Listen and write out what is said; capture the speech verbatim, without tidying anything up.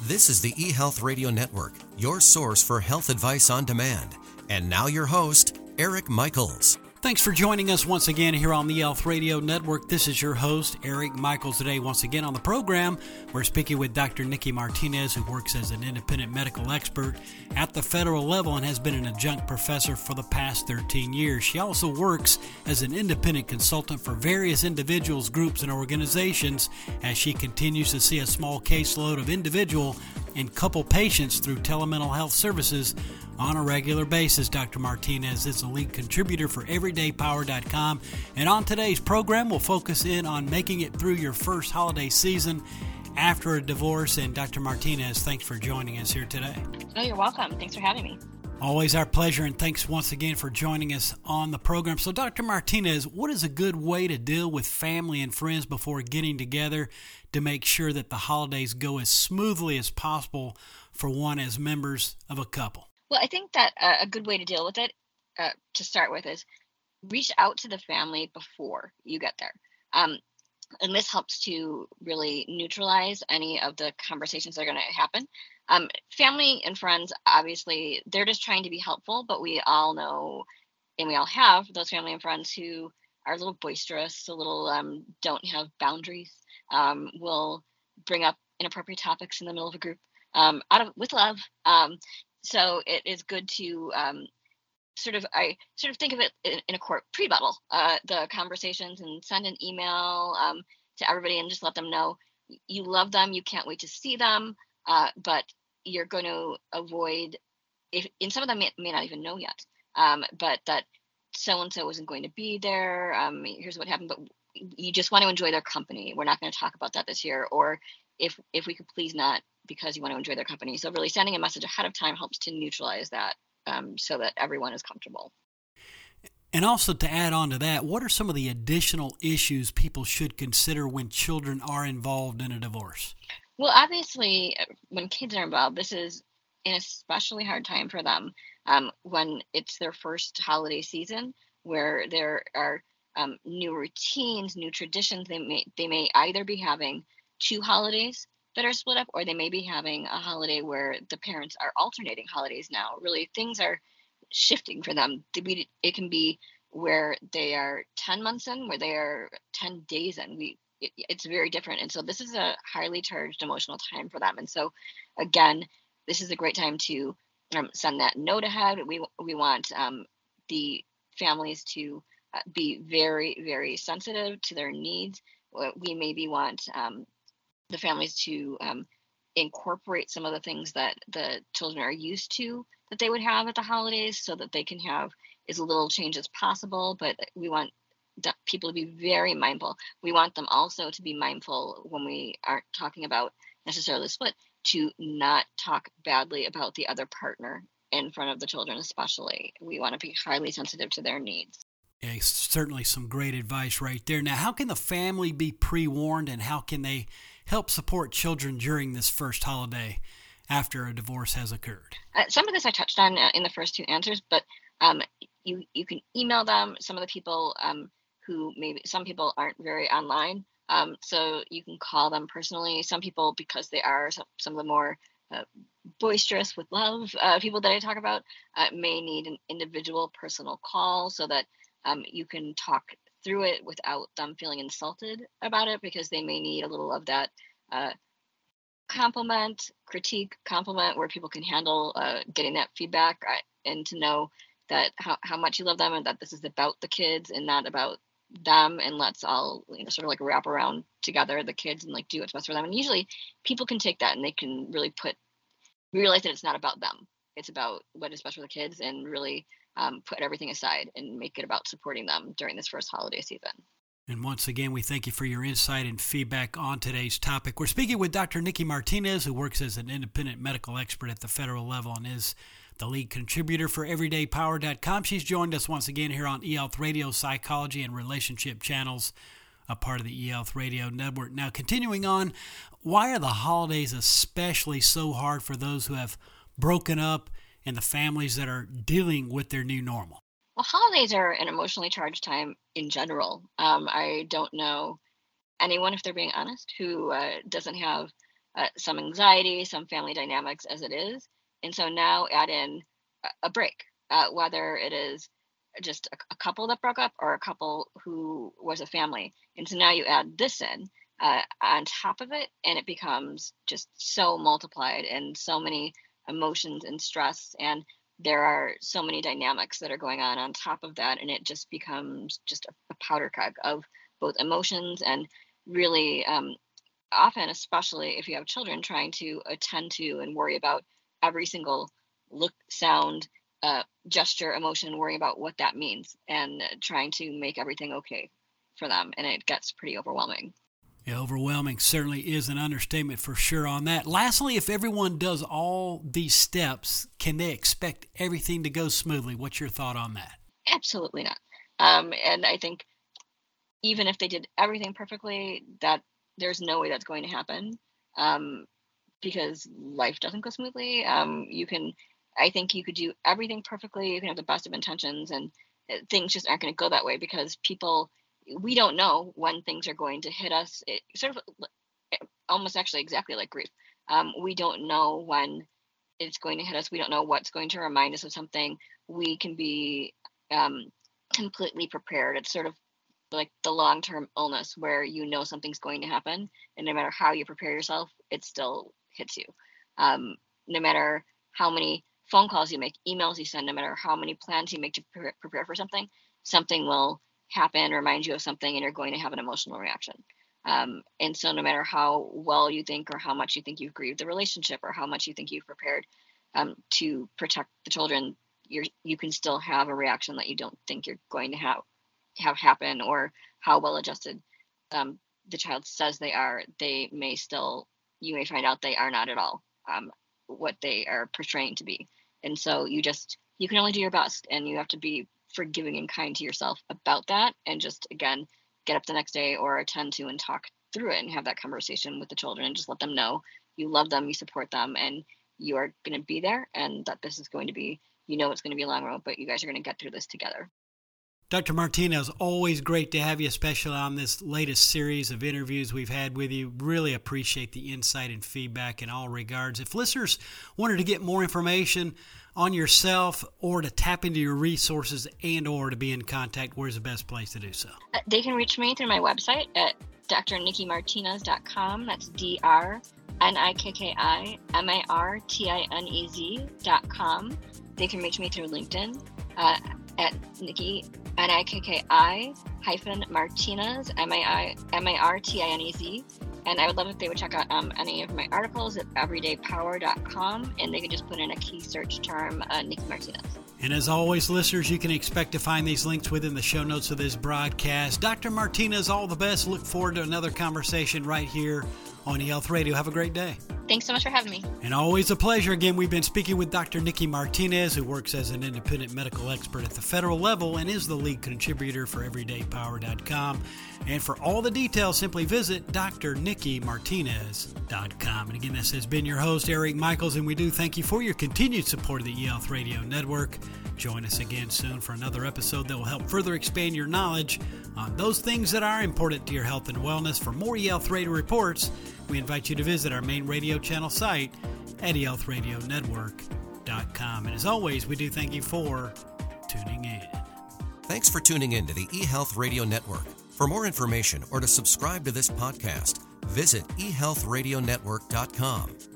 This is the eHealth Radio Network, your source for health advice on demand. And now your host, Eric Michaels. Thanks for joining us once again here on the eHealth Radio Network. This is your host, Eric Michaels. Today, once again on the program, we're speaking with Doctor Nikki Martinez, who works as an independent medical expert at the federal level and has been an adjunct professor for the past thirteen years. She also works as an independent consultant for various individuals, groups, and organizations as she continues to see a small caseload of individual and couple patients through telemental health services on a regular basis. Doctor Martinez is a lead contributor for everyday power dot com. And on today's program, we'll focus in on making it through your first holiday season after a divorce. And Doctor Martinez, thanks for joining us here today. Oh, you're welcome. Thanks for having me. Always our pleasure, and thanks once again for joining us on the program. So, Doctor Martinez, what is a good way to deal with family and friends before getting together to make sure that the holidays go as smoothly as possible for one as members of a couple? Well, I think that uh, a good way to deal with it, uh, to start with, is reach out to the family before you get there. Um, and this helps to really neutralize any of the conversations that are going to happen. Um, family and friends, obviously, they're just trying to be helpful, but we all know, and we all have those family and friends who are a little boisterous, a little um, don't have boundaries, um, will bring up inappropriate topics in the middle of a group, um, out of with love. Um, so it is good to um, sort of, I sort of think of it in, in a court pre-bubble, uh, the conversations, and send an email um, to everybody and just let them know you love them, you can't wait to see them, uh, but you're going to avoid, if, and some of them may, may not even know yet, um, but that so-and-so isn't going to be there. Um, here's what happened, but you just want to enjoy their company. We're not going to talk about that this year. Or if if we could please not, because you want to enjoy their company. So really sending a message ahead of time helps to neutralize that, um, so that everyone is comfortable. And also, to add on to that, what are some of the additional issues people should consider when children are involved in a divorce? Well, obviously, when kids are involved, this is an especially hard time for them, um, when it's their first holiday season, where there are um, new routines, new traditions. They may they may either be having two holidays that are split up, or they may be having a holiday where the parents are alternating holidays now. Really, things are shifting for them. It can be where they are ten months in, where they are ten days in. We it, it's very different. And so this is a highly charged emotional time for them. And so again, this is a great time to um, send that note ahead. We we want um, the families to uh, be very, very sensitive to their needs. We maybe want um, the families to um, incorporate some of the things that the children are used to that they would have at the holidays, so that they can have as little change as possible. But we want people to be very mindful. We want them also to be mindful when we aren't talking about necessarily the split, to not talk badly about the other partner in front of the children, especially. We want to be highly sensitive to their needs. Yeah, certainly some great advice right there. Now, how can the family be pre-warned, and how can they help support children during this first holiday after a divorce has occurred? Uh, some of this I touched on uh, in the first two answers, but um, you you can email them. Some of the people um, who maybe, some people aren't very online, um, so you can call them personally. Some people, because they are some, some of the more uh, boisterous with love uh, people that I talk about, uh, may need an individual personal call, so that um, you can talk through it without them feeling insulted about it, because they may need a little of that uh, compliment, critique, compliment, where people can handle uh, getting that feedback, uh, and to know that how, how much you love them, and that this is about the kids and not about them, and let's all, you know, sort of like wrap around together the kids and like do what's best for them. And usually people can take that and they can really put realize that it's not about them, it's about what is best for the kids, and really um, put everything aside and make it about supporting them during this first holiday season. And once again, we thank you for your insight and feedback on today's topic. We're speaking with Doctor Nikki Martinez, who works as an independent medical expert at the federal level and is the lead contributor for everyday power dot com. She's joined us once again here on eHealth Radio Psychology and Relationship Channels, a part of the eHealth Radio Network. Now, continuing on, why are the holidays especially so hard for those who have broken up and the families that are dealing with their new normal? Well, holidays are an emotionally charged time in general. Um, I don't know anyone, if they're being honest, who uh, doesn't have uh, some anxiety, some family dynamics as it is. And so now add in a, a break, uh, whether it is just a, a couple that broke up or a couple who was a family. And so now you add this in uh, on top of it, and it becomes just so multiplied and so many emotions and stress. And there are so many dynamics that are going on on top of that. And it just becomes just a, a powder keg of both emotions and really um, often, especially if you have children, trying to attend to and worry about every single look, sound, uh, gesture, emotion, worrying about what that means and trying to make everything okay for them. And it gets pretty overwhelming. Yeah, overwhelming certainly is an understatement for sure on that. Lastly, if everyone does all these steps, can they expect everything to go smoothly? What's your thought on that? Absolutely not. Um, and I think even if they did everything perfectly, that there's no way that's going to happen um, because life doesn't go smoothly. Um, you can, I think you could do everything perfectly. You can have the best of intentions, and things just aren't going to go that way because people, we don't know when things are going to hit us. It sort of almost actually exactly like grief. Um, we don't know when it's going to hit us. We don't know what's going to remind us of something. We can be um, completely prepared. It's sort of like the long-term illness where you know something's going to happen, and no matter how you prepare yourself, it still hits you. Um, no matter how many phone calls you make, emails you send, no matter how many plans you make to pre- prepare for something, something will happen, remind you of something, and you're going to have an emotional reaction. Um, and so no matter how well you think or how much you think you've grieved the relationship or how much you think you've prepared um, to protect the children, you're, you can still have a reaction that you don't think you're going to have have happen, or how well adjusted um, the child says they are. They may still, you may find out they are not at all um, what they are portraying to be. And so you just, you can only do your best, and you have to be forgiving and kind to yourself about that, and just again get up the next day or attend to and talk through it and have that conversation with the children and just let them know you love them, you support them, and you are going to be there, and that this is going to be, you know, it's going to be a long road, but you guys are going to get through this together. Doctor Martinez, always great to have you, especially on this latest series of interviews we've had with you. Really appreciate the insight and feedback in all regards. If listeners wanted to get more information on yourself or to tap into your resources and or to be in contact, where's the best place to do so? They can reach me through my website at d r nikki martinez dot com. That's D R N I K K I M A R T I N E Z dot com. They can reach me through LinkedIn uh, at Nikki N I K K I hyphen Martinez, M A R T I N E Z. And I would love if they would check out um, any of my articles at everyday power dot com, and they could just put in a key search term, uh, Nikki Martinez. And as always, listeners, you can expect to find these links within the show notes of this broadcast. Doctor Martinez, all the best. Look forward to another conversation right here on eHealth Radio. Have a great day. Thanks so much for having me. And always a pleasure. Again, we've been speaking with Doctor Nikki Martinez, who works as an independent medical expert at the federal level and is the lead contributor for everyday power dot com. And for all the details, simply visit d r nikki martinez dot com. And again, this has been your host, Eric Michaels, and we do thank you for your continued support of the eHealth Radio Network. Join us again soon for another episode that will help further expand your knowledge on those things that are important to your health and wellness. For more eHealth Radio reports, we invite you to visit our main radio channel site at e health radio network dot com. And as always, we do thank you for tuning in. Thanks for tuning in to the eHealth Radio Network. For more information or to subscribe to this podcast, visit e health radio network dot com.